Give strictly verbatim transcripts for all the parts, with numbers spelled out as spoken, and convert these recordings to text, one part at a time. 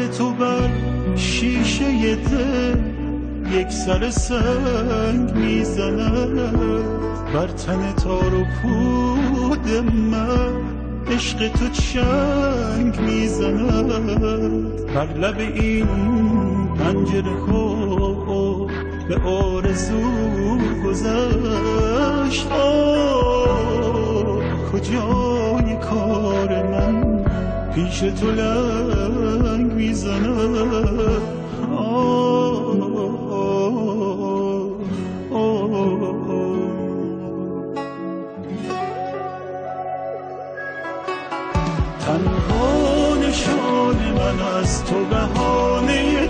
تو بر شیشه دل یک سر سنگ میزنه، بر تن تار و پود من عشق تو چنگ میزنه. بر لب این پنجره ها به آرزو گذشت، کجای کار من پیش تو لنگ میزنه. تنها نشان من از تو بهانه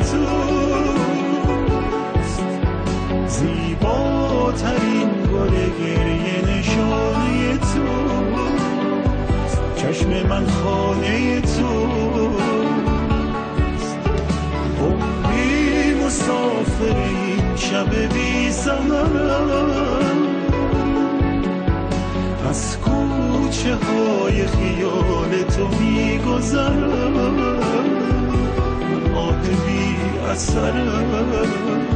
توست، زیباترین گل گریه نشانه توست. چشم من خانه توست، عمری مسافر این شب بی زمانم. از کوچه های خیال تو میگذرم، آه بی اثرم.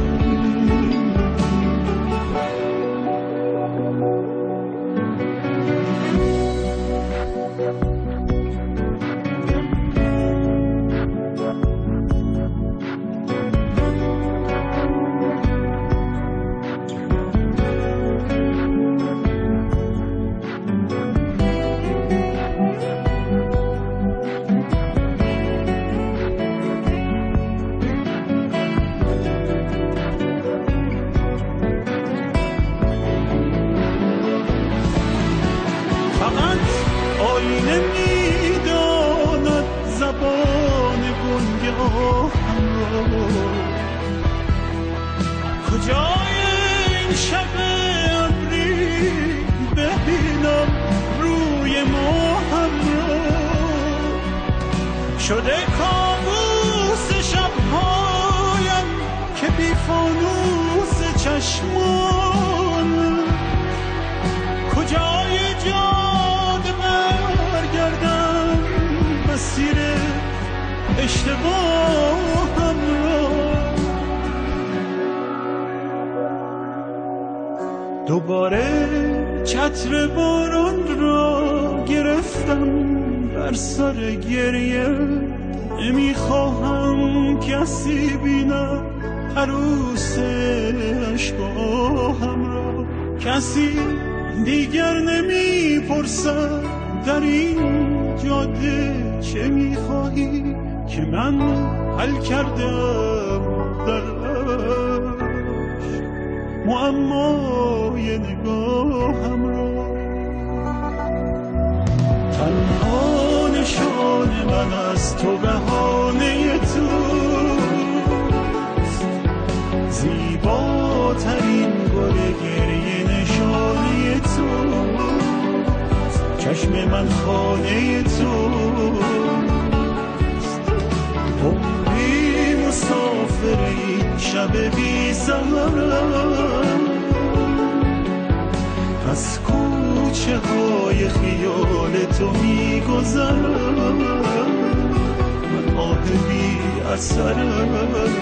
آینه میداند زبان گنگاهم را، کجای این شب ابری ببینم روی ماهم را. شده کابوس شبهایم که بی فانوس چشمان، کجای جاده برگردم مسیر اشتباهم را. دوباره چتر باران را گرفتم بر سر گریه، نمیخواهم کسی بینم عروس اشکاهم را. کسی دیگر نمیپرسد در این جاده چه میخواهی، که من حل کردم در عشق معمای نگاهم را. تنها نشان من از تو بهانه توست، زیباترین گل گریه نشانه توست. چشم من خانه توست، عمری مسافر این شب بی زمانم. از کوچه های خیال تو میگذرم، من آه بی اثرم.